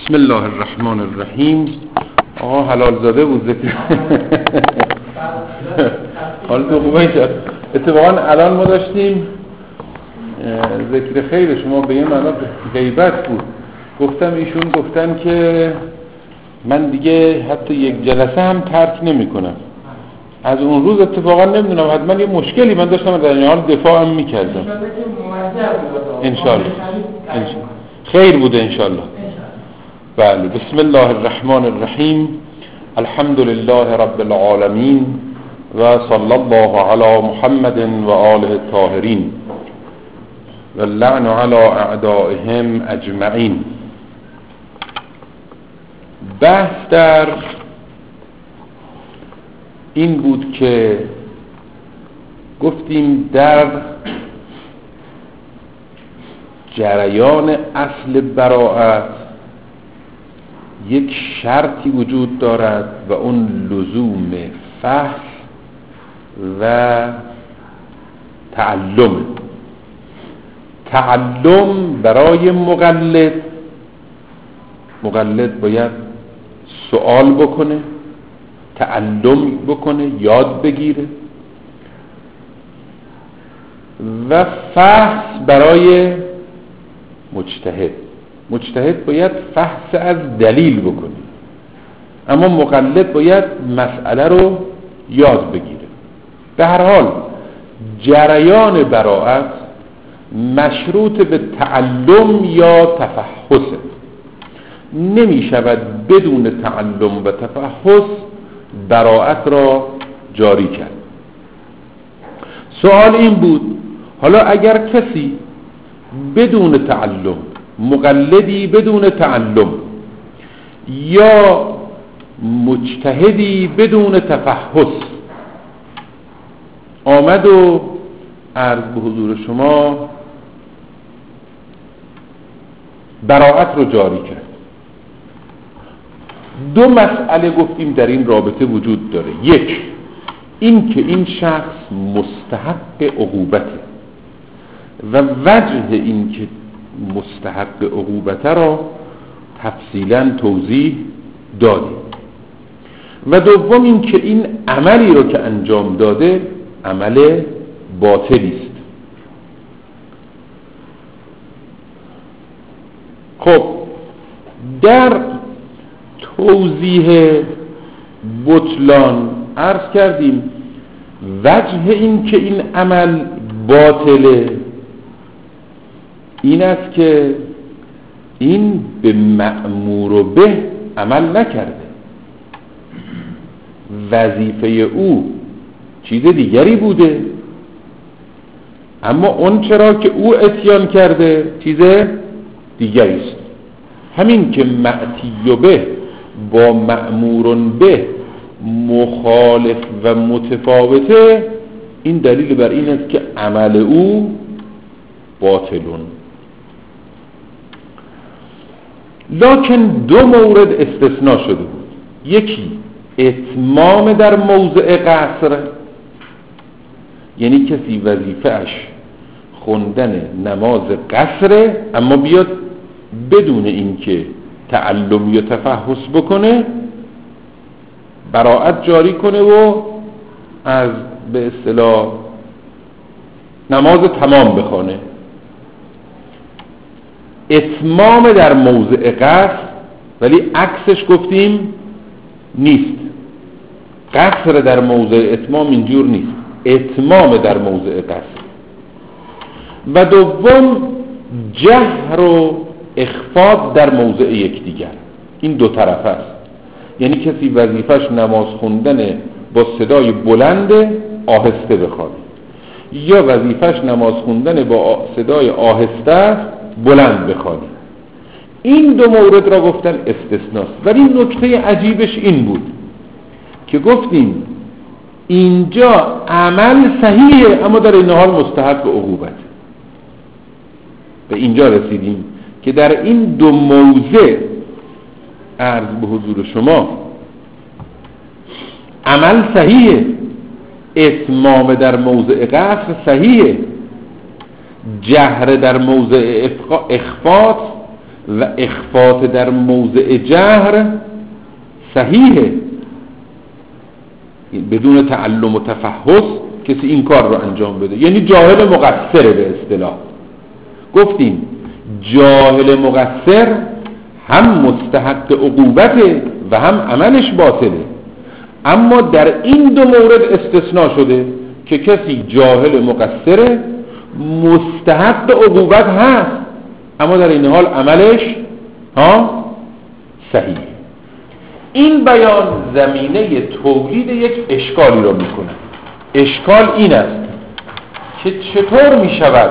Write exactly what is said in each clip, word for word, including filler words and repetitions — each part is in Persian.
بسم الله الرحمن الرحیم. آقا حلال زاده بود ذکر حال تو خوبه اینجا. اتفاقا الان ما داشتیم ذکر خیر شما به یه معنا غیبت بود. گفتم ایشون گفتن که من دیگه حتی یک جلسه هم ترک نمی کنم. از اون روز اتفاقا نمیدونم حتما یه مشکلی من داشتم در این حال دفاع هم میکردم. انشالله خیر بوده انشالله. بله. بسم الله الرحمن الرحیم. الحمد لله رب العالمین و صلی الله علی محمد و آله الطاهرین و اللعن علی اعدائهم اجمعین. بحث در این بود که گفتیم در جریان اصل براءت یک شرطی وجود دارد و اون لزوم فحص و تعلم. تعلم برای مقلد، مقلد باید سوال بکنه، تعلم بکنه، یاد بگیره، و فحص برای مجتهد. مجتهد باید فحص از دلیل بکنه، اما مقلد باید مسئله رو یاد بگیره. به هر حال جریان براءت مشروط به تعلم یا تفحصه. نمی شود بدون تعلم و تفحص براءت را جاری کرد. سوال این بود حالا اگر کسی بدون تعلم، مقلدی بدون تعلم یا مجتهدی بدون تفحص آمد و عرض به حضور شما براءت رو جاری کرد، دو مسئله گفتیم در این رابطه وجود داره. یک، این که این شخص مستحق عقوبته و وجه این که مستحق عقوبته را تفصیلا توضیح دادیم، و دوم این که این عملی رو که انجام داده عمل باطلی است. خب در توضیح بطلان عرض کردیم وجه این که این عمل باطله این است که این به مأمور به عمل نکرده، وظیفه او چیز دیگری بوده، اما اون چرا که او اتیان کرده چیز دیگری است. همین که مأتی به با مأمور به مخالف و متفاوته، این دلیل بر این است که عمل او باطلون. لکن دو مورد استثناء شده بود. یکی اتمام در موضع قصر، یعنی کسی وظیفه‌اش خوندن نماز قصره اما بیاد بدون اینکه تعلم یا تفحص بکنه براءت جاری کنه و از به اصطلاح نماز تمام بخونه. اتمام در موضع قصر، ولی عکسش گفتیم نیست. قصر در موضع اتمام اینجور نیست، اتمام در موضع قصر. و دوم جهر و اخفاء در موضع یکدیگر. این دو طرف است، یعنی کسی وظیفش نماز خوندن با صدای بلند آهسته بخوانه، یا وظیفش نماز خوندن با صدای آهسته بلند بخوانه. این دو مورد را گفتن استثناست. ولی نکته عجیبش این بود که گفتیم اینجا عمل صحیحه اما در این حال مستحق عقوبت. به اینجا رسیدیم که در این دو موضع عرض به حضور شما عمل صحیحه، اتمام در موضع قصر صحیحه، جهر در موضع اخفاء و اخفات در موضع جهر صحیحه، بدون تعلم و تفحص کسی این کار رو انجام بده، یعنی جاهل مقصره به اصطلاح. گفتیم جاهل مقصر هم مستحق عقوبته و هم عملش باطله، اما در این دو مورد استثناء شده که کسی جاهل مقصره مستحق عقوبت هست اما در این حال عملش ها صحیح. این بیان زمینه تولید یک اشکالی رو میکنه. اشکال این است که چطور میشود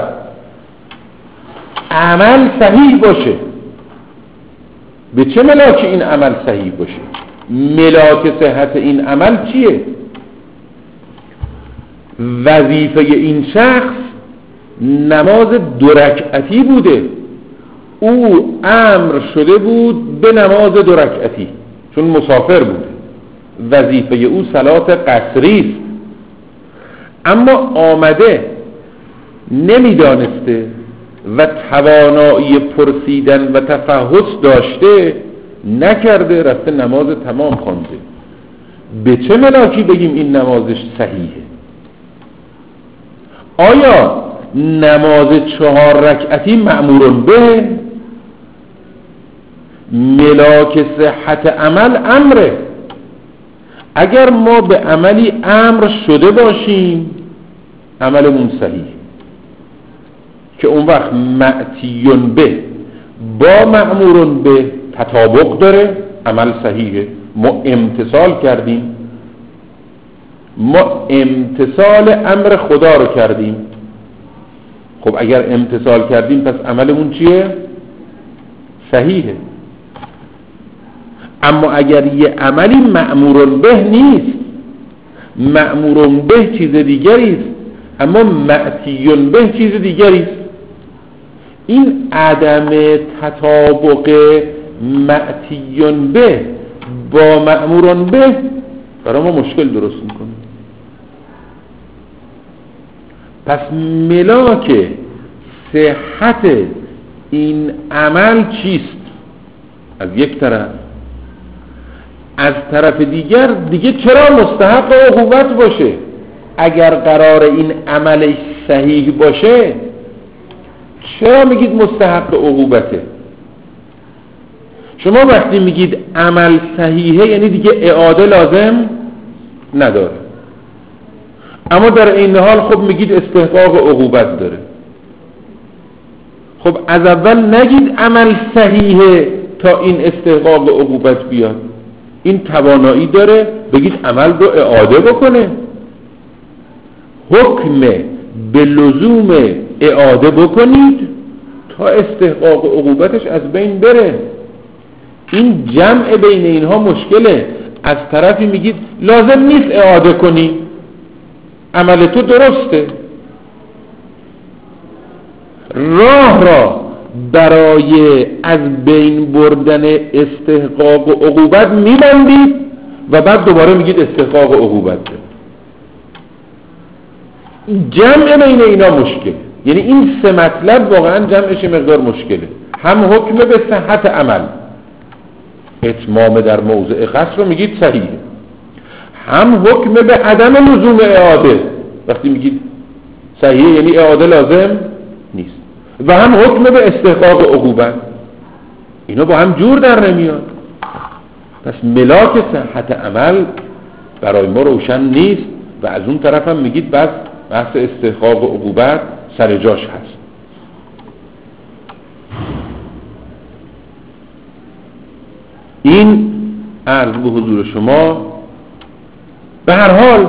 عمل صحیح باشه؟ به چه ملاک این عمل صحیح باشه؟ ملاک صحت این عمل چیه؟ وظیفه این شخص نماز دو رکعتی بوده، او امر شده بود به نماز دو رکعتی چون مسافر بوده، وظیفه او صلات قصری است، اما آمده نمیدانسته و توانایی پرسیدن و تفحص داشته نکرده، رفته نماز تمام خوانده. به چه ملاکی بگیم این نمازش صحیحه؟ آیا نماز چهار رکعتی مأمورون به؟ ملاک صحت عمل امره. اگر ما به عملی امر شده باشیم عملمون صحیح، که اون وقت مأتیون به با مأمورون به تطابق داره، عمل صحیحه، ما امتثال کردیم، ما امتثال امر خدا رو کردیم. خب اگر امتثال کردیم پس عملمون چیه؟ صحیحه. اما اگر یه عملی مأمورون به نیست، مأمورون به چیز دیگری است اما مأتیون به چیز دیگری است، این عدم تطابق مأتیون به با مأمورون به برای ما مشکل درست میکنه. پس ملاک صحت این عمل چیست؟ از یک طرف. از طرف دیگر دیگه چرا مستحق عقوبت باشه؟ اگر قرار این عمل صحیح باشه چرا میگید مستحق عقوبته؟ شما وقتی میگید عمل صحیحه یعنی دیگه اعاده لازم نداره، اما در این حال خب میگید استحقاق عقوبت داره. خب از اول نگید عمل صحیحه تا این استحقاق عقوبت بیاد. این توانایی داره بگید عمل رو اعاده بکنه، حکم به لزوم اعاده بکنید تا استحقاق عقوبتش از بین بره. این جمع بین اینها مشکله. از طرفی میگید لازم نیست اعاده کنی، عمل تو درسته، راه را برای از بین بردن استحقاق و عقوبت میبندید و بعد دوباره میگید استحقاق و عقوبت ده. جمع بین اینا مشکل، یعنی این سه مطلب واقعا جمعش مقدار مشکله. هم حکم به صحت عمل، اتمام در موضع قصر رو میگید صحیحه، هم حکم به عدم لزوم اعاده، وقتی میگید صحیحه یعنی اعاده لازم نیست، و هم حکم به استحقاق عقوبت. اینا با هم جور در نمیاد. پس ملاک صحت عمل برای ما روشن نیست و از اون طرف هم میگید بس بحث استحقاق عقوبت سر جاش هست. این عرض به حضور شما. به هر حال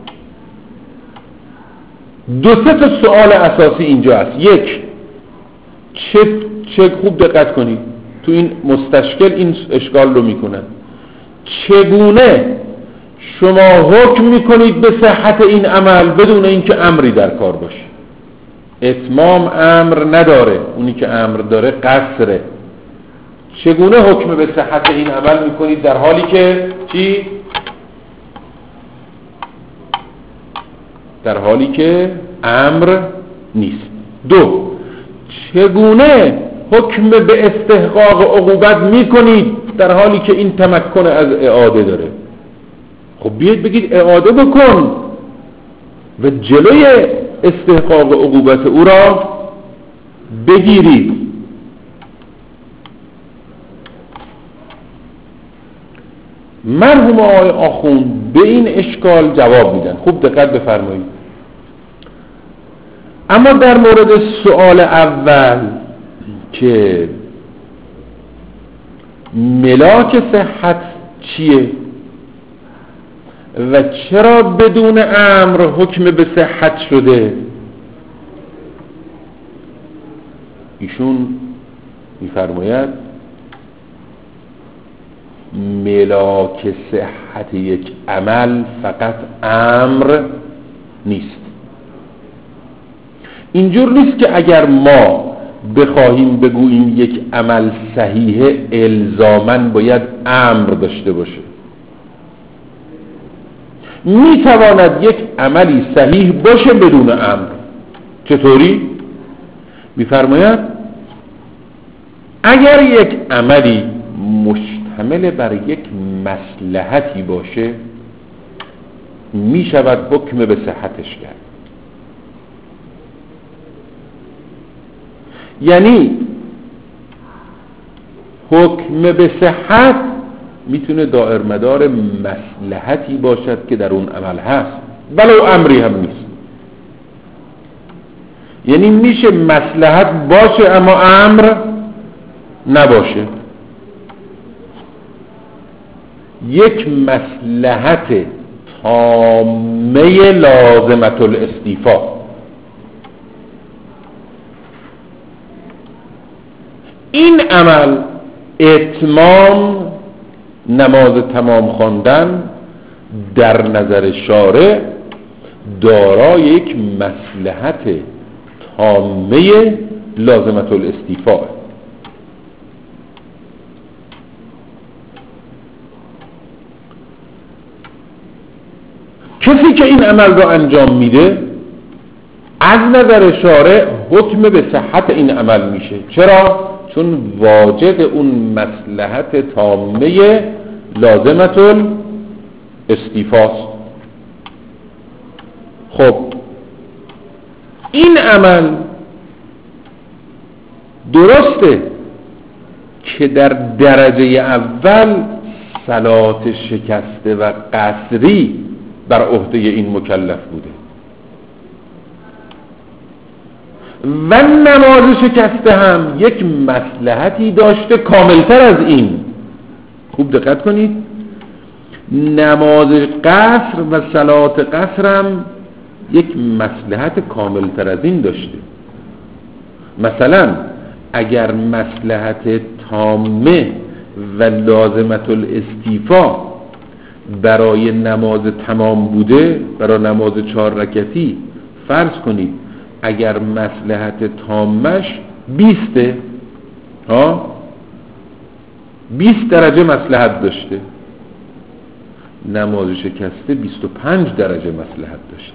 دو سه تا سوال اساسی اینجا هست. یک، چه چه خوب دقت کنید تو این مستشکل این اشکال رو میکنن، چگونه شما حکم میکنید به صحت این عمل بدون اینکه امری در کار باشه؟ اتمام امر نداره، اونی که امر داره قصره. چگونه حکم به صحت این عمل میکنید در حالی که چی؟ در حالی که امر نیست. دو، چگونه حکم به استحقاق عقوبت میکنید در حالی که این تمکن از اعاده داره؟ خب بیاید بگید اعاده بکن و جلوی استحقاق عقوبت او را بگیرید. مرحوم آقای آخوند به این اشکال جواب میدن. خوب دقت بفرمایید. اما در مورد سوال اول که ملاک صحت چیه و چرا بدون امر حکم به صحت شده، ایشون میفرماید ملاک صحت یک عمل فقط امر نیست. اینجور نیست که اگر ما بخواهیم بگوییم یک عمل صحیح الزاماً باید امر داشته باشه. میتواند یک عملی صحیح باشه بدون امر. چطوری؟ میفرماید اگر یک عملی مشتمل بر یک مصلحتی باشه میشود حکم به صحتش کرد. یعنی حکم به صحت میتونه دائر مدار مصلحتی باشد که در اون عمل هست ولو امری هم نیست. یعنی میشه مصلحت باشه اما امر نباشه. یک مصلحت تامه لازمت الاستیفا، این عمل اتمام نماز تمام خواندن در نظر شارع دارای یک مصلحت تامه لازمت الاستیفا. کسی که این عمل را انجام میده از نظر شارع حکم به صحت این عمل میشه. چرا؟ چون واجد اون مصلحت تامه لازمت الاستیفاست. خب این عمل درسته که در درجه اول صلات شکسته و قصری بر عهده این مکلف بوده و نماز شکسته هم یک مصلحتی داشته کاملتر از این. خوب دقت کنید، نماز قصر و صلات قصر هم یک مصلحت کاملتر از این داشته. مثلا اگر مصلحت تامه و لازمت الاستیفا برای نماز تمام بوده، برای نماز چهار رکعتی فرض کنید اگر مصلحت تامش بیسته ها بیست درجه مصلحت داشته، نماز شکسته بیست و پنج درجه مصلحت داشته.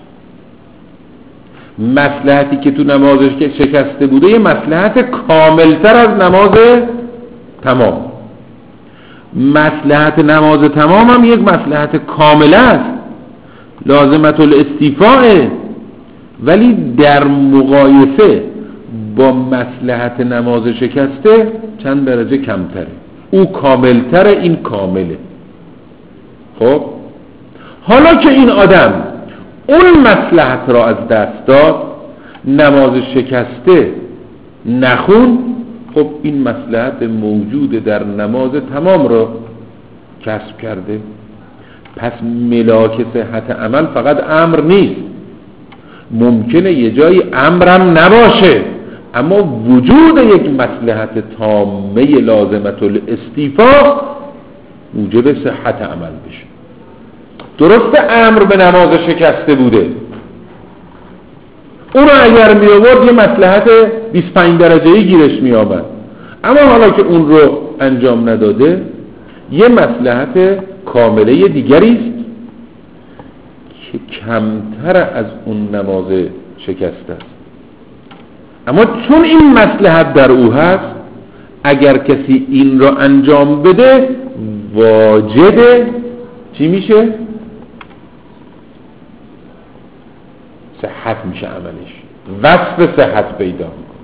مصلحتی که تو نمازش که شکسته بوده یه مصلحت کاملتر از نماز تمام. مصلحت نماز تمام هم یک مصلحت کامل است، لازمت الاستیفاء، ولی در مقایسه با مصلحت نماز شکسته چند درجه کمتره. او کاملتره، این کامله. خب حالا که این آدم اون مصلحت را از دست داد، نماز شکسته نخون، خب این مصلحت موجود در نماز تمام را کسب کرده. پس ملاک صحت عمل فقط امر نیست. ممکنه یه جایی امرم نباشه اما وجود یک مصلحت تامه لازمت الاستیفا موجب صحت عمل بشه. درسته امر به نماز شکسته بوده، اون رو اگر می آورد یه مصلحت بیست و پنج درجه‌ای گیرش می آمد، اما حالا که اون رو انجام نداده یه مصلحت کامله دیگری است که کمتر از اون نماز شکسته است. اما چون این مصلحت در او هست اگر کسی این را انجام بده واجد چی میشه؟ صحت میشه عملش، وصف صحت پیدا میکنه.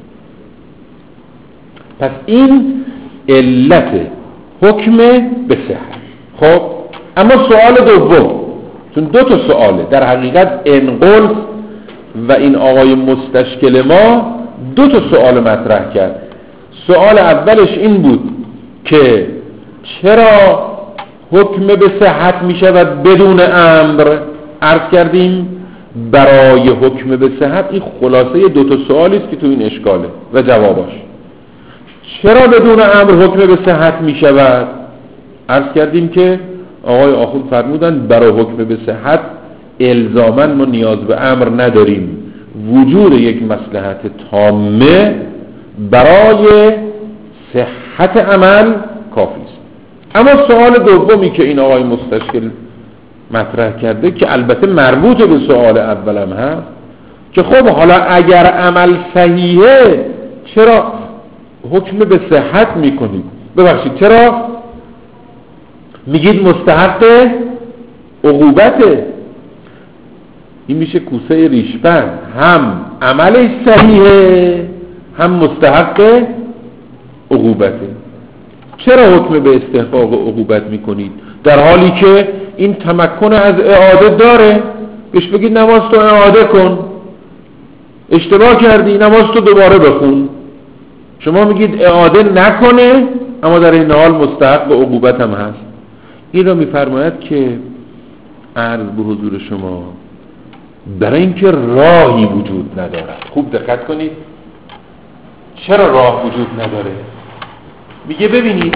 پس این علت حکم به صحت. خب اما سوال دوم، چون دو تا سواله در حقیقت، انقل و این آقای مستشکل ما دو تا سوال مطرح کرد. سوال اولش این بود که چرا حکم به صحت می شود بدون امر؟ عرض کردیم برای حکم به صحت این خلاصه دو تا سوالی است که تو این اشکاله و جواباش. چرا بدون امر حکم به صحت می شود؟ عرض کردیم که آقای آخوند فرمودن برای حکم به صحت الزاماً ما نیاز به امر نداریم، وجود یک مصلحت تامه برای صحت عمل کافی است. اما سوال دومی که این آقای مستشکل مطرح کرده که البته مربوط به سوال اولم هست که خب حالا اگر عمل صحیحه چرا حکم به صحت میکنید؟ ببخشید چرا میگید مستحق عقوبته؟ این میشه کوسه ریشپند، هم عملش صحیحه هم مستحق عقوبته. چرا حکم به استحقاق عقوبت میکنید در حالی که این تمکن از اعاده داره؟ بهش بگید نماز تو اعاده کن، اشتباه کردی نماز تو دوباره بخون. شما میگید اعاده نکنه اما در این حال مستحق عقوبت هم هست. این را میفرماید که عرض به حضور شما برای اینکه راهی وجود ندارد. خوب دقت کنید چرا راه وجود نداره. میگه ببینید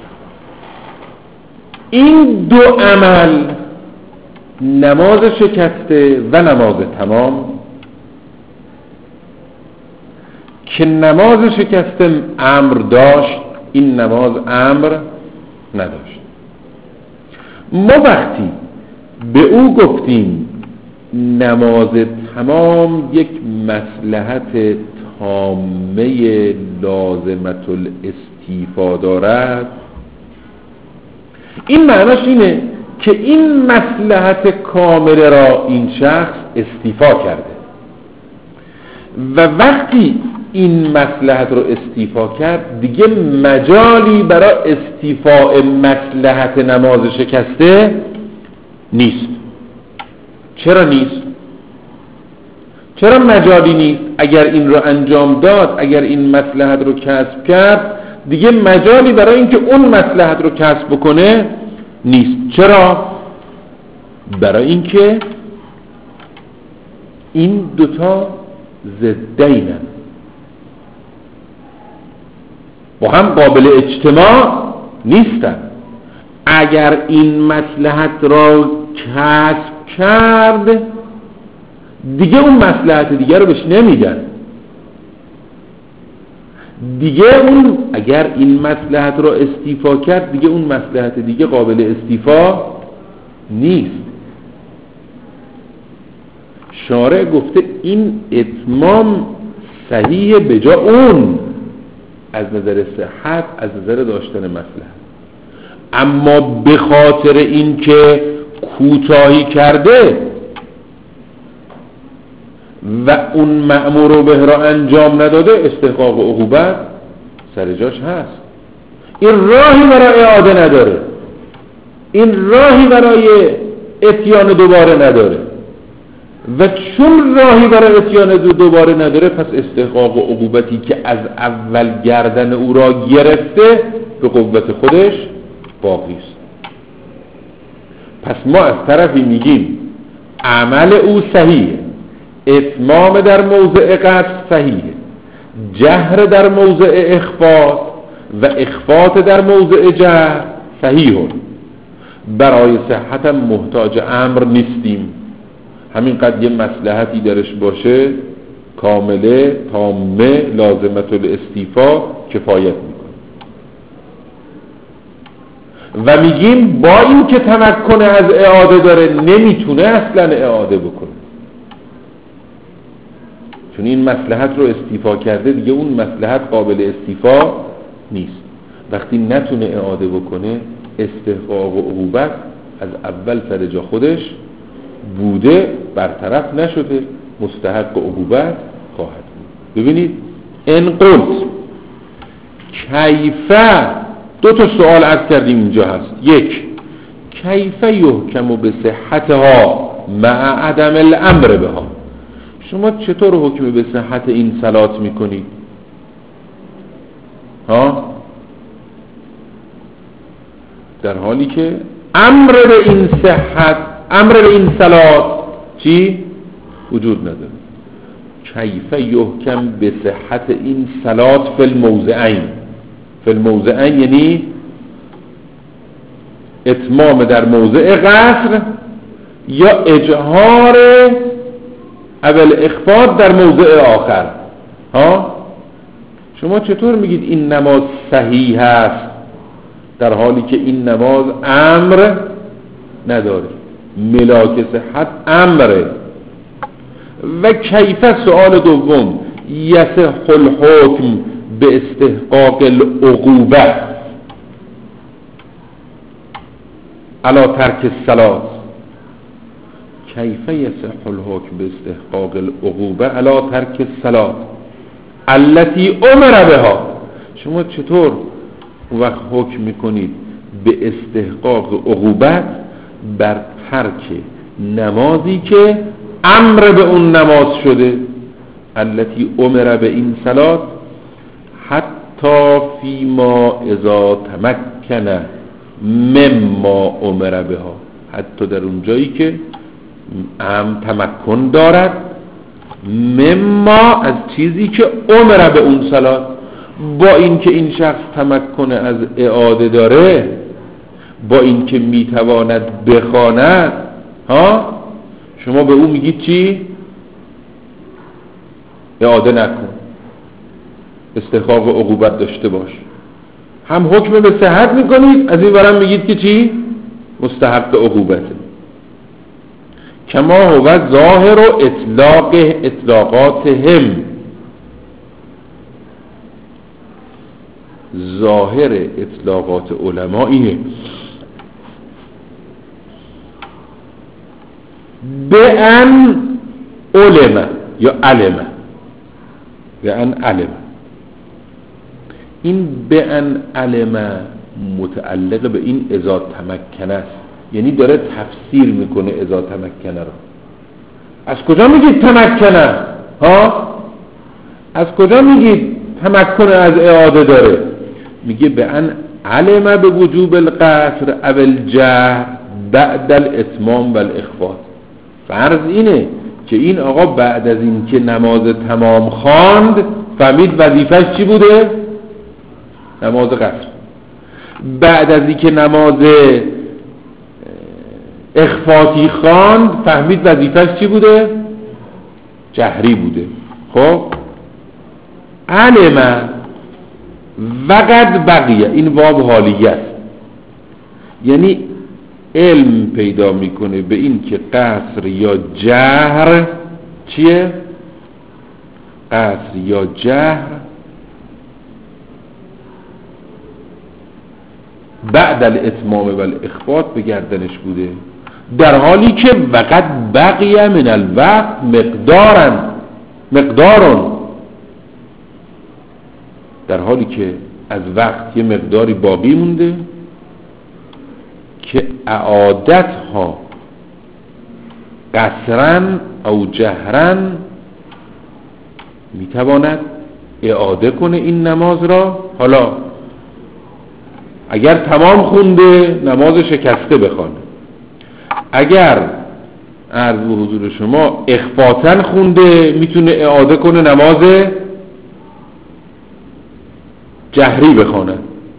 این دو عمل، نماز شکسته و نماز تمام، که نماز شکسته امر داشت این نماز امر نداشت. ما وقتی به او گفتیم نماز تمام یک مصلحت تامه لازمت الاستیفا دارد، این معناش اینه که این مصلحت کامل را این شخص استیفا کرده و وقتی این مصلحت رو استیفا کرد دیگه مجالی برای استیفاء مصلحت نماز شکسته نیست. چرا نیست؟ چرا مجالی نیست؟ اگر این رو انجام داد، اگر این مصلحت رو کسب کرد، دیگه مجالی برای اینکه اون مصلحت رو کسب بکنه نیست. چرا؟ برای اینکه این دوتا ضدینن، با هم قابل اجتماع نیستن. اگر این مصلحت را کسب کرد دیگه اون مصلحت دیگه رو بهش نمیدن. دیگه اون اگر این مصلحت را استیفا کرد دیگه اون مصلحت دیگه قابل استیفا نیست. شارع گفته این اتمام صحیح به جا اون از نظر صحت، از نظر داشتن مصلحت، اما به خاطر این که کوتاهی کرده و اون مأمور به را انجام نداده استحقاق و عقوبت سر جاش هست. این راهی برای اعاده نداره، این راهی برای اتیان دوباره نداره و چون راهی برای اتیان دوباره نداره پس استحقاق و عقوبتی که از اول گردن او را گرفته به قوت خودش باقی است. پس ما از طرفی میگیم عمل او صحیحه، اتمام در موضع قصد صحیحه، جهر در موضع اخفاء و اخفاء در موضع جهر صحیحه. برای صحت محتاج امر نیستیم، همین قد یه مصلحتی درش باشه کامله تامه لازمت الاستیفا کفایت میکنه. و میگیم با این که تمکن از اعاده داره نمیتونه اصلا اعاده بکنه، چون این مصلحت رو استیفا کرده دیگه اون مصلحت قابل استیفا نیست. وقتی نتونه اعاده بکنه استحقاق و عقوبت از اول سر جا خودش بوده، برطرف نشده، مستحق عقوبت خواهد بود. ببینید ان قلت کیفه، دو تا سوال عرض کردیم اینجا هست. یک، کیفه یحکم به صحتها مع عدم الامر بها، شما چطور حکم به صحت این صلات میکنید ها در حالی که امر به این صحت، امر به این صلات چی وجود نداره؟ کیفه یحکم به صحت این صلات فی الموضعین، فی الموضعین یعنی اتمام در موضع قصر یا اجهار اول اخفاض در موضع آخر ها. شما چطور میگید این نماز صحیح هست در حالی که این نماز امر نداره؟ ملاک صحت امره. و کیفه سؤال دوم، یصح الحکم به استحقاق العقوبه علی ترک الصلاة، کیفه یصح الحکم به استحقاق العقوبه علی ترک الصلاة التي امر بها، شما چطور وقت حکم میکنید به استحقاق عقوبت بر ترک نمازی که امر به اون نماز شده؟ التي امر به این صلات حتی فیما اذا تمکن مما امر بها، حتی در اون جایی که ام تمکن دارد مما از چیزی که امر به اون صلات. با این که این شخص تمکن از اعاده داره، با این که میتواند بخواند ها، شما به او میگید چی؟ اعاده نکن، استحقاق عقوبت داشته باش. هم حکم به صحت میکنید، از این برم میگید که چی؟ مستحق عقوبته. کما هو ظاهر و اطلاق اطلاقاتهم، ظاهر اطلاقات علماییه. به ان علم یا علم، به ان علم، این به ان علم متعلق به این اذا تمکن است، یعنی داره تفسیر میکنه اذا تمکنه رو. از کجا میگید تمکنه ها؟ از کجا میگید تمکن از اعاده داره؟ میگه به ان علم به وجوب القصر او الجهر بعد الاتمام و الاخفاض. فرض اینه که این آقا بعد از این که نماز تمام خواند فهمید وظیفش چی بوده؟ نماز قصر. بعد از این که نماز اخفاتی خواند فهمید وظیفش چی بوده؟ جهری بوده. خب علم وقد بقیه، این واو حالیه است، یعنی علم پیدا میکنه به این که قصر یا جهر چیه؟ قصر یا جهر بعد الاتمام و الاخفاض به گردنش بوده، در حالی که وقد بقیه من الوقت مقدارن مقدارون، در حالی که از وقت یه مقداری باقی مونده که اعادت ها قصرن او جهرن میتواند اعاده کنه این نماز را. حالا اگر تمام خونده نماز شکسته بخوانه، اگر عرض به حضور شما اخفاتن خونده میتونه اعاده کنه نماز جهری بخوانه.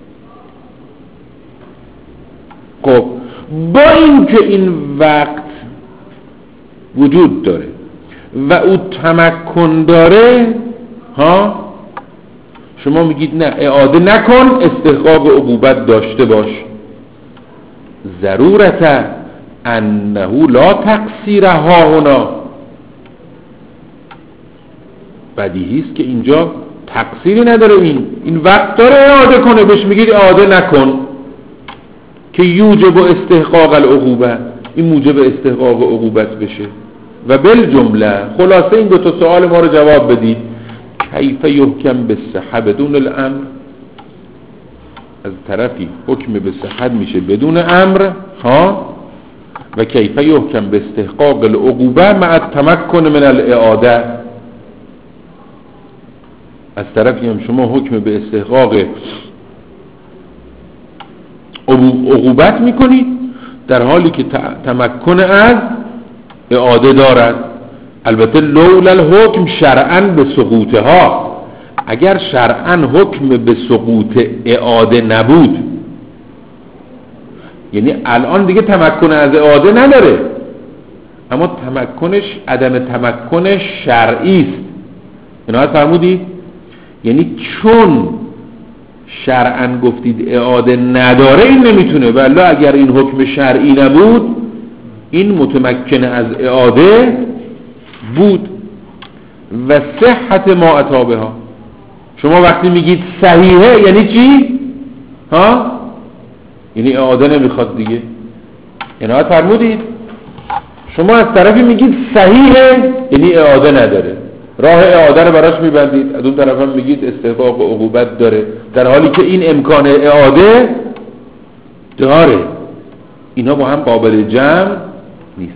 خب با این که این وقت وجود داره و او تمکن داره ها، شما میگید نه اعاده نکن، استحقاق عقوبت داشته باش. ضرورت انه لا تقصیر ها هنا، بدیهی است که اینجا تقصیری نداره، این این وقت داره اعاده کنه، بهش میگید اعاده نکن که یوجب استحقاق العقوبه، این موجب استحقاق عقوبت بشه. و بالجمله خلاصه این دو تا سوال ما رو جواب بدید. کیف یحکم بالصحه بدون الامر، از طرفی حکم به صحت میشه بدون امر ها، و کیف یحکم به استحقاق العقوبه مع التمکن من الاعاده، از طرفی هم شما حکم به استحقاق عقوبت میکنید در حالی که تمکن از اعاده دارد. البته لولا الحکم شرعا به سقوطها، اگر شرعا حکم به سقوط اعاده نبود، یعنی الان دیگه تمکن از اعاده نداره، اما تمکنش عدم تمکنش شرعی است. اینا فرمودید؟ یعنی چون شرعا گفتید اعاده نداره این نمیتونه، ولی اگر این حکم شرعی نبود این متمکن از اعاده بود. و صحت ما اتابها، شما وقتی میگید صحیحه یعنی چی؟ ها؟ یعنی اعاده نمیخواد دیگه. اینا فرمودید؟ شما از طرفی میگید صحیحه یعنی اعاده نداره، راه اعاده رو براش میبندید، از اون طرف هم میگید استحقاق عقوبت داره، در حالی که این امکان اعاده داره. اینا با هم قابل جمع نیست.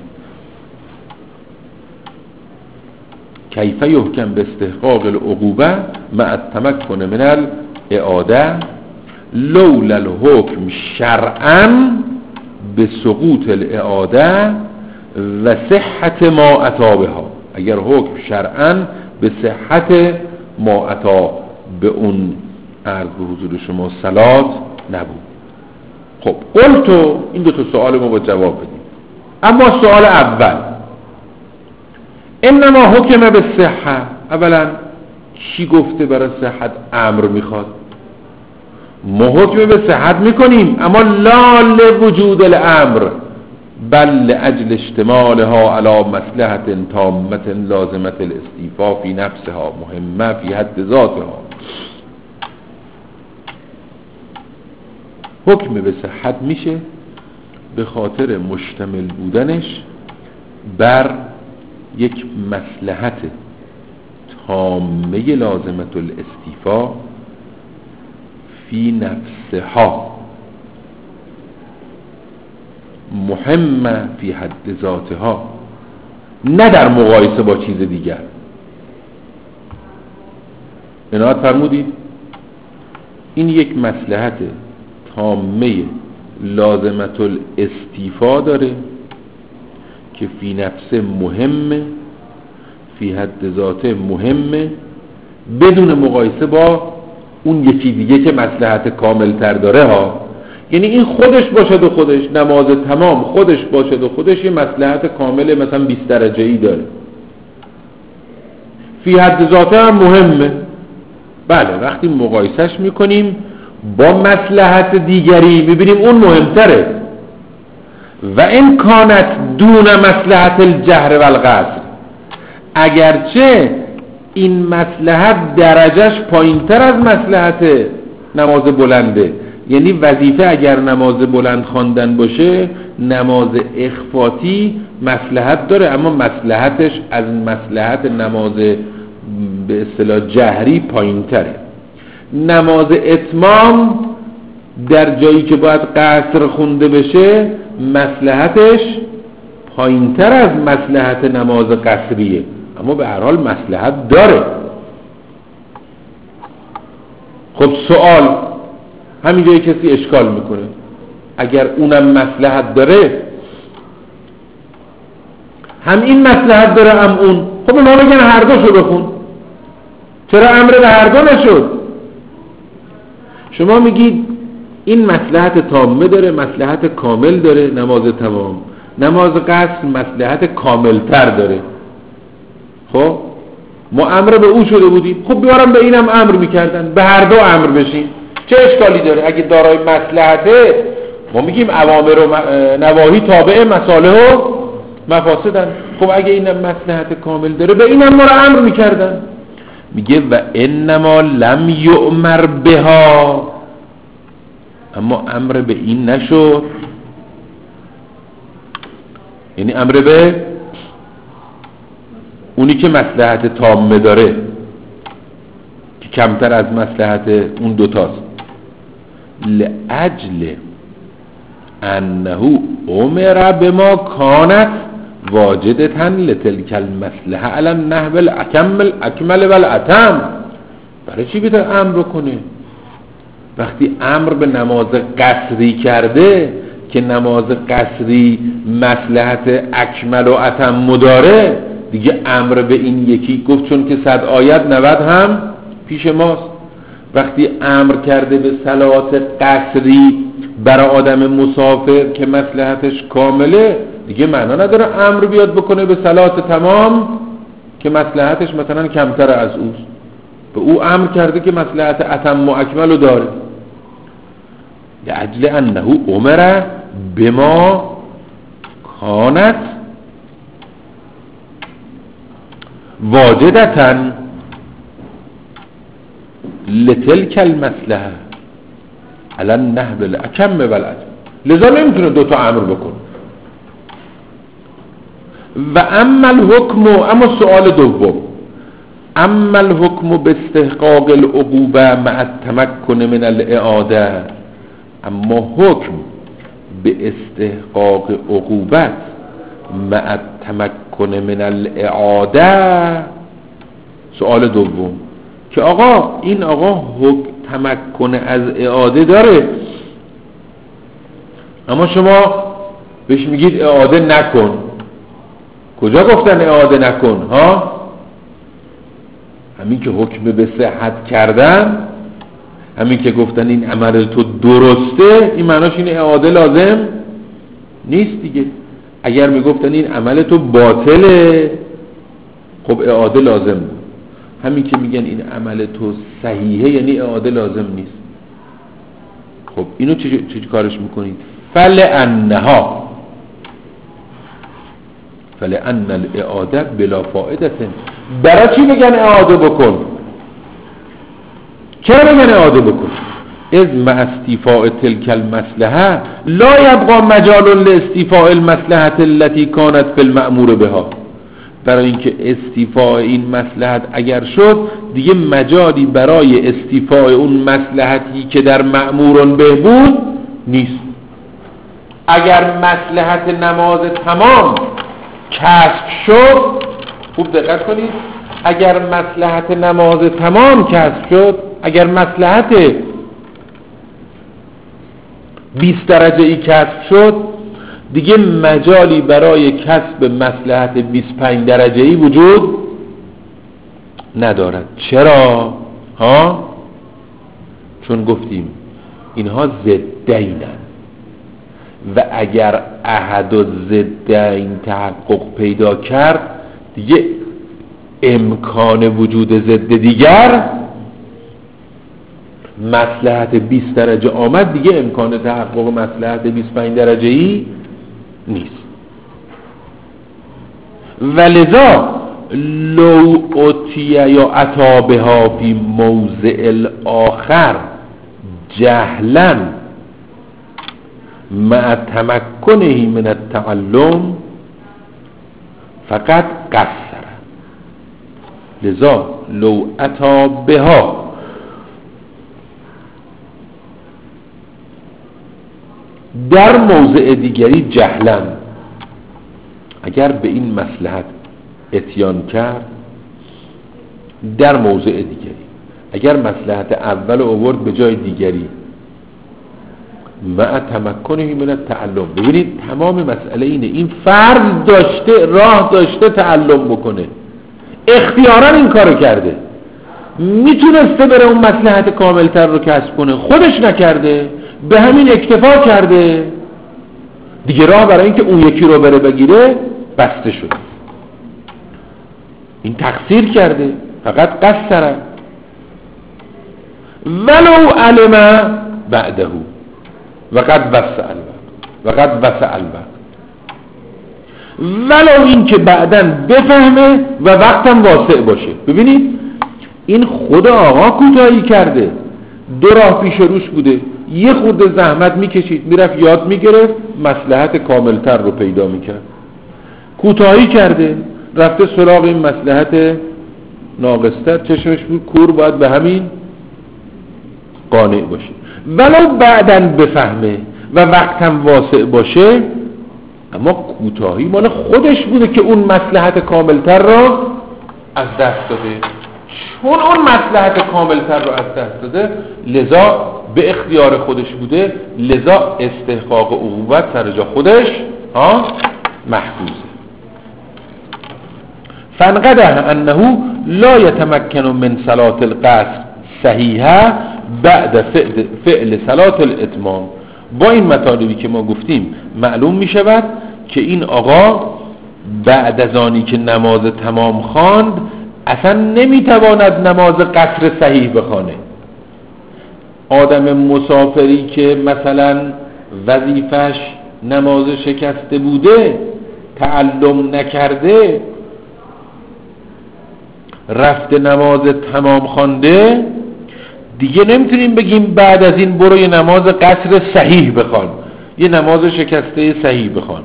کیف یحکم به استحقاق العقوبه مع التمکن من الاعاده لولا الحکم شرعا به سقوط الاعاده و صحت ما اتی بها، اگر حکم شرعا به صحت ما اتی به اون عرض به حضور شما صلات نبود. خب قلتو، این دو تا سوال ما با جواب بدیم. اما سوال اول، انما حکم به صحت، اولا چی گفته برای صحت امر میخواد؟ ما حکم به صحت میکنیم اما لا لوجود الامر بل لاجل اشتمالها على مصلحة تامة لازمة الاستیفاء فی نفسها مهمه فی حد ذاتها. حکم به صحت میشه به خاطر مشتمل بودنش بر یک مصلحت تامه لازمة الاستیفاء فی نفسها مهمه فی حد ذاتها، نه در مقایسه با چیز دیگر. عنایت فرمودید؟ این یک مصلحت تامه لازمت الاستیفا داره که فی نفسه مهمه، فی حد ذاته مهمه، بدون مقایسه با اون یکی دیگه که مصلحت کامل تر داره ها. یعنی این خودش باشد و خودش، نماز تمام خودش باشد و خودش یه مصلحت کامل مثلا بیست درجه ای داره، فی حد ذاته هم مهمه. بله وقتی مقایسش میکنیم با مصلحت دیگری میبینیم اون مهمتره. و این کانت دون مصلحت الجهر و القصر، اگرچه این مصلحت درجهش پایینتر از مصلحت نماز بلنده، یعنی وظیفه اگر نماز بلند خواندن باشه نماز اخفاتی مصلحت داره، اما مصلحتش از مصلحت نماز به اصطلاح جهری پایینتره. نماز اتمام در جایی که باید قصر خونده بشه مصلحتش پایینتر از مصلحت نماز قصریه، اما به هر حال مصلحت داره. خب سوال، همین جایی کسی اشکال میکنه، اگر اونم مصلحت داره، هم این مصلحت داره هم اون، خب ما بگن هر دوشو بخون، چرا امر به هر دو نشد؟ شما میگید این مصلحت تامه داره، مصلحت کامل داره، نماز تمام، نماز قصر مصلحت کامل تر داره. خب ما امر به او شده بودیم، خب بیارم به اینم امر میکردن، به هر دو امر بشین، چه اشکالی داره؟ اگه دارای مصلحته، ما میگیم اوامر و نواهی تابع مصالح و مفاسدن، خب اگه اینم مصلحت کامل داره به اینم ما رو امر میکردن. میگه و انما لم یؤمر بها، اما امر به این نشد، یعنی امر به اونی که مصلحت تامه داره که کمتر از مصلحت اون دوتاست. لأجل انه امر بما کانت واجدتا لتلک المصلحه علی النحو الاکمل اکمل والاتم. برای چی بیده امر کنه؟ وقتی امر به نماز قصری کرده که نماز قصری مصلحت اکمل و اتم داره، دیگه امر به این یکی گفت چون که صد آیت نود هم پیش ماست. وقتی امر کرده به صلات قصری برای آدم مسافر که مصلحتش کامله، دیگه معنا نداره امر بیاد بکنه به صلات تمام که مصلحتش مثلا کمتر از اوست. به او امر کرده که مصلحت اتم و اکمل رو داره. لأجل انه امر بما کانت واجدتا لتلک المصلحه علی النحو الاکم والاتم، لذا نمیتونه دوتا امر بکنه. و اما الحکم، اما سؤال دوم، اما الحکم باستحقاق العقوبه مع التمکن من الاعاده، اما حکم به استحقاق عقوبت مع التمکن من الاعاده، سؤال دوم که آقا این آقا حکم تمکن از اعاده داره، اما شما بهش میگید اعاده نکن. کجا گفتن اعاده نکن؟ ها همین که حکم به صحت کردن، همین که گفتن این عمل تو درسته، این معناش این اعاده لازم نیست دیگه. اگر میگفتن این عمل تو باطله، خب اعاده لازم بود. همین که میگن این عمل تو صحیحه، یعنی اعاده لازم نیست. خب اینو چه چه کارش میکنید؟ فلانها فلان الاعاده بلا فائده. برای چی میگن اعاده بکن؟ چرا میگن اعاده بکن؟ اذ مع استیفاء تلک المصلحه لا یبقى مجال لاستیفاء المصلحه التي كانت في المأمور بها. برای اینکه استیفاء این مصلحت اگر شد، دیگه مجالی برای استیفاء اون مصلحتی که در مأمورون به بود نیست. اگر مصلحت نماز تمام کسب شد، خوب دقت کنید، اگر مصلحت نماز تمام کسب شد، اگر مصلحت بیست درجه ای کسب شد، دیگه مجالی برای کسب مصلحت بیست و پنج درجه ای وجود ندارد. چرا؟ ها؟ چون گفتیم اینها ضدینن و اگر احد و ضدین تحقق پیدا کرد، دیگه امکان وجود ضد دیگر، مصلحت بیست درجه آمد، دیگه امکان تحقق مصلحت بیست و پنج درجه ای نیست. ولذا لو اتیه یا عطا بها فی موضع الاخر جهلا مع تمکنه من التعلم فقط قصر. لذا لو عطا بها در موضع دیگری جهلا، اگر به این مصلحت اتیان کرد در موضع دیگری، اگر مصلحت اول آورد به جای دیگری، مع تمکنه من التعلم. ببینید تمام مسئله اینه، این فرد داشته، راه داشته تعلم بکنه، اختیاراً این کارو کرده، میتونسته بره اون مصلحت کاملتر رو کسب کنه، خودش نکرده، به همین اکتفا کرده، دیگه راه برای اینکه اون یکی رو بره بگیره بسته شد. این تقصیر کرده، فقط قصره. ولو علم بعده وقد وسع الوقت وقد وسع الوقت، ولو این که بعدن بفهمه و وقتم واسع باشه. ببینید این خود آقا کوتاهی کرده، دو راه پیش روش بوده، یه خود زحمت میکشید میرفت یاد میگرفت، مصلحت کاملتر رو پیدا میکرد. کوتاهی کرده رفته سراغ این مصلحت ناقصتر، چشمش بود کور، باید به همین قانع باشه. ولو بعداً بفهمه و وقتم واسع باشه، اما کوتاهی مال خودش بوده که اون مصلحت کاملتر رو از دست داده. چون اون مصلحت کاملتر رو از دست داده، لذا به اختیار خودش بوده، لذا استحقاق عقوبت سر جا خودش ها محفوظه. فانقدح انه لا يتمكن من صلاة القصر صحیحه بعد فعل, فعل صلاة الاتمام. با این مطالبی که ما گفتیم معلوم می شود که این آقا بعد از آنی که نماز تمام خواند اصلا نمیتواند نماز قصر صحیح بخوانه. آدم مسافری که مثلا وظیفش نماز شکسته بوده، تعلم نکرده، رفته نماز تمام خوانده، دیگه نمیتونیم بگیم بعد از این برو یه نماز قصر صحیح بخوان، یه نماز شکسته صحیح بخوان.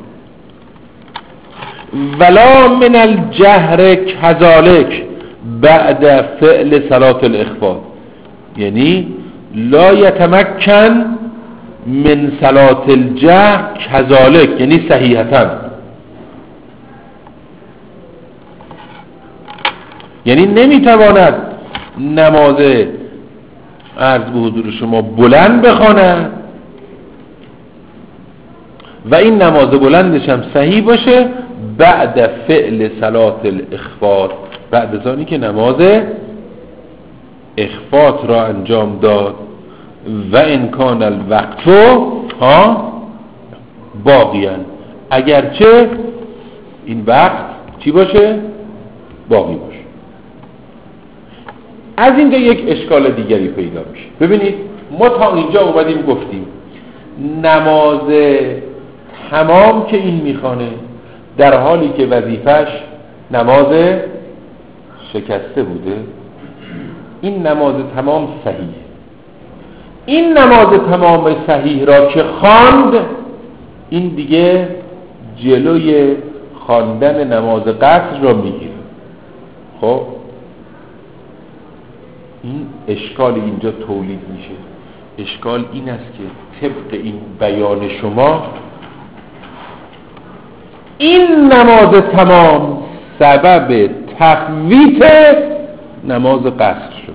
ولا من الجهر کذالک بعد فعل صلاة الاخفاء، یعنی لا یتمکن من صلاة الجهر کذالک، یعنی صحیحتاً، یعنی نمیتواند نماز عرض به حضور شما بلند بخواند و این نماز بلندش هم صحیح باشه بعد فعل صلاة الاخفاء، بعد از آنی که نماز اخفاء را انجام داد. و امکان الوقت ها باقیاً، اگرچه این وقت چی باشه؟ باقی باشه. از اینجا یک اشکال دیگری پیدا میشه. ببینید ما تا اینجا اومدیم گفتیم نماز تمام که این میخوانه در حالی که وظیفش نماز شکسته بوده، این نماز تمام صحیح. این نماز تمام صحیح را که خواند، این دیگه جلوی خواندن نماز قصر را میگیره. خب این اشکال اینجا تولید میشه. اشکال این است که طبق این بیان شما این نماز تمام سبب تفویت نماز قصر شده.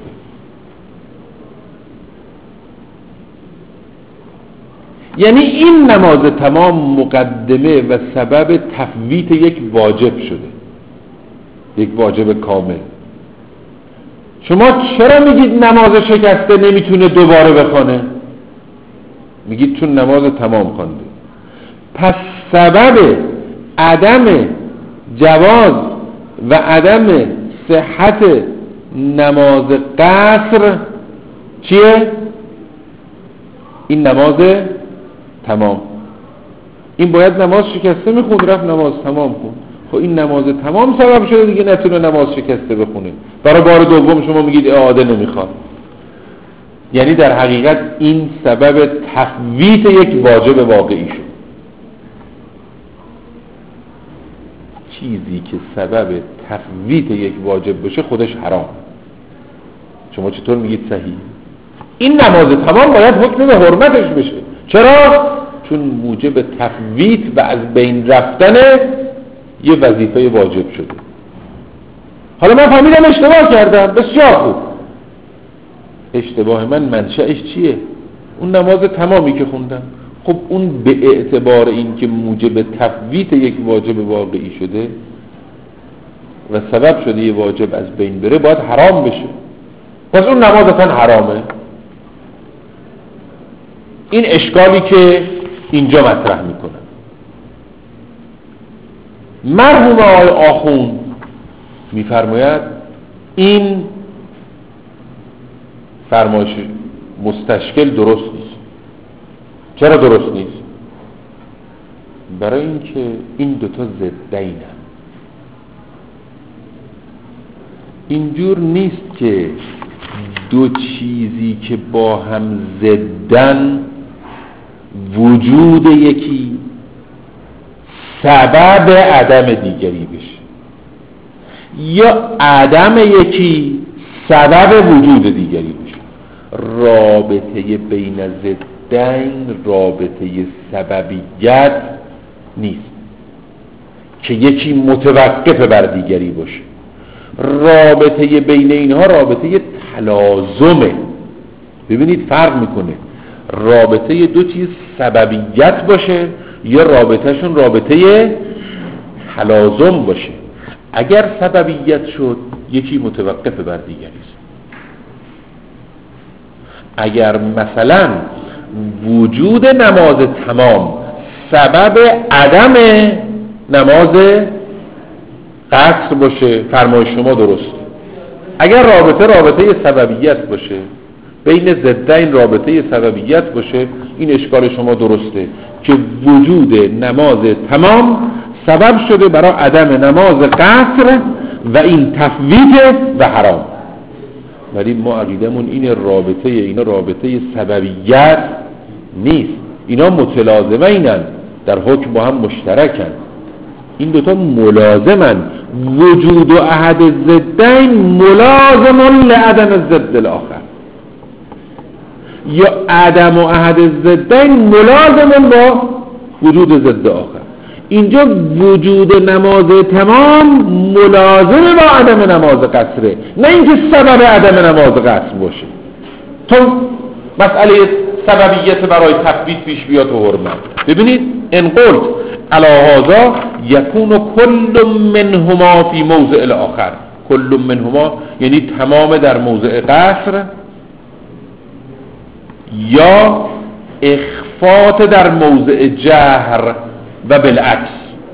یعنی این نماز تمام مقدمه و سبب تفویت یک واجب شده، یک واجب کامل. شما چرا میگید نماز شکسته نمیتونه دوباره بخونه؟ میگید چون نماز تمام خوانده. پس سبب عدم جواز و عدم صحت نماز قصر چیه؟ این نماز تمام. این باید نماز شکسته میخوند، رفت نماز تمام خوند. خب این نماز تمام سبب شده دیگه نتونه نماز شکسته بخونه. برای بار دوم شما میگید اعاده نمیخواد. یعنی در حقیقت این سبب تفویت یک واجب واقعی شد. چیزی که سبب تفویت یک واجب باشه خودش حرام. شما چطور میگید صحیح؟ این نماز تمام باید حکم به حرمتش بشه. چرا؟ چون موجب تفویت و از بین رفتن یه وظیفه واجب شده. حالا من فهمیدم اشتباه کردم، بسیار خوب. اشتباه من منشأش چیه؟ اون نماز تمامی که خوندم. خب اون به اعتبار این که موجب تفویت یک واجب واقعی شده و سبب شده یه واجب از بین بره، باید حرام بشه. پس اون نماز اصلا حرامه. این اشکالی که اینجا مطرح میکنه. مرحوم آقای آخوند میفرماید این فرمایش مستشکل درست نیست. چرا درست نیست؟ برای اینکه این دوتا ضدینن. اینجور نیست که دو چیزی که با هم ضدن وجود یکی سبب عدم دیگری بشه یا عدم یکی سبب وجود دیگری بشه. رابطه بین ضدین رابطه سببیت نیست که یکی متوقف بر دیگری باشه. رابطه بین اینها رابطه تلازمه. ببینید فرق میکنه رابطه دو چیز سببیت باشه یا رابطهشون رابطه تلازم باشه. اگر سببیت شد یکی متوقف بر دیگری است. اگر مثلا وجود نماز تمام سبب عدم نماز قصر باشه فرمای شما درست. اگر رابطه رابطه سببیت باشه بین ضدین رابطه سببیت باشه این اشکال شما درسته که وجود نماز تمام سبب شده برای عدم نماز قصر و این تفویت و حرام. ولی ما عقیدمون این رابطه اینا رابطه سببیت نیست، اینا متلازمه اینن در حکم با هم مشترکن. این دوتا ملازمن. وجود و احد ضدین ملازم لعدم ضد الاخر یا عدم و احد ضدین ملازم با وجود ضد آخر. اینجا وجود نماز تمام ملازم با عدم نماز قصره، نه اینکه سبب عدم نماز قصر باشه. تو مسئله سببیت برای تثبیت پیش بیاد و حرمت. ببینید ان قلت علی هذا یکون کل منهما فی موضع الاخر. کل منهما یعنی تمام در موضع قصر یا اخفات در موضع جهر و بالعکس.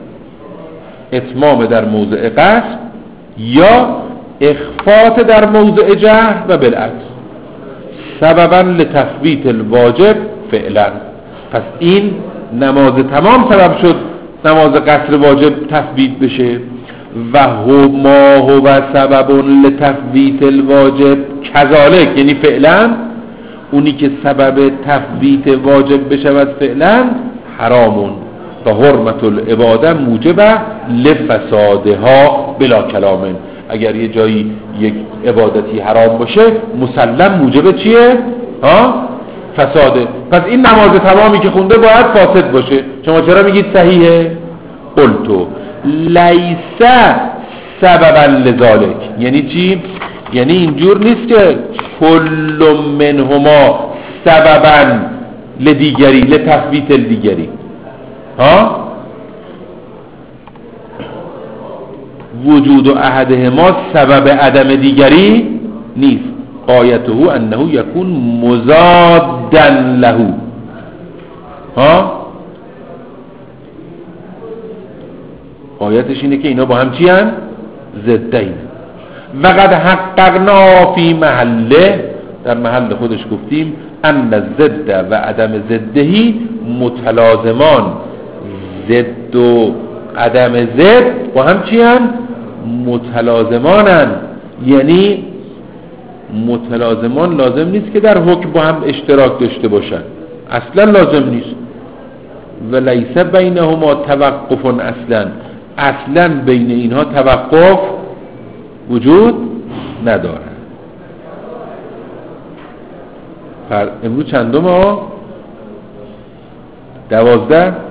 اتمام در موضع قصر یا اخفات در موضع جهر و بالعکس. سببا لتثبیت الواجب فعلا. پس این نماز تمام سبب شد نماز قصر واجب تثبیت بشه و هما هو سبب لتثبیت الواجب کذالک، یعنی فعلا اونی که سبب تثبیت واجب بشود فعلا حرامون و حرمت العباده موجبه لفسادها بلا کلامن. اگر یه جایی یک عبادتی حرام باشه مسلم موجب چیه؟ ها؟ فساده. پس این نماز تمامی که خونده باید فاسد باشه. شما چرا میگید صحیحه؟ قلتو لیس سببا لذالک. یعنی چی؟ یعنی اینجور نیست که کل منهما سببا لدیگری لتثبیت الدیگری. ها؟ وجود و احدهما سبب عدم دیگری نیست. قایته انه یکون مزادا له. ها؟ قایتش اینه که اینا با هم چی هن؟ ضدین. و قد حققنا فی محله، در محل خودش گفتیم ان الضد و عدم ضدهی متلازمان. ضد و عدم ضد با هم چی هن؟ متلازمانن. یعنی متلازمان لازم نیست که در حکم با هم اشتراک داشته باشن، اصلا لازم نیست. و لیس بینهما توقف اصلا، اصلا بین اینها توقف وجود نداره. امروز چندم ها؟ دوازده.